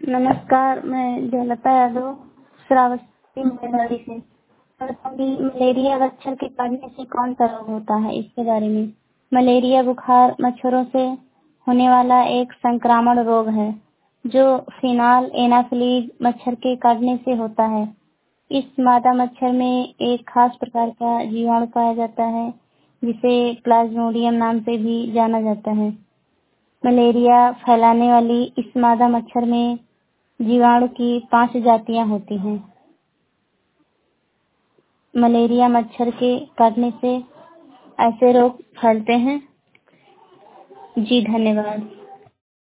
नमस्कार, मैं जयलता यादव श्रावस्ती मोहाली से। बताऊंगी मलेरिया मच्छर के काटने से कौन सा रोग होता है, इसके बारे में। मलेरिया बुखार मच्छरों से होने वाला एक संक्रामक रोग है जो फिनाल एनाफिलीज मच्छर के काटने से होता है। इस मादा मच्छर में एक खास प्रकार का जीवाणु पाया जाता है जिसे प्लाज्मोडियम नाम से भी जाना जाता है। मलेरिया फैलाने वाली इस मादा मच्छर में जीवाणु की 5 जातियां होती हैं। मलेरिया मच्छर के काटने से ऐसे रोग फैलते हैं। जी धन्यवाद।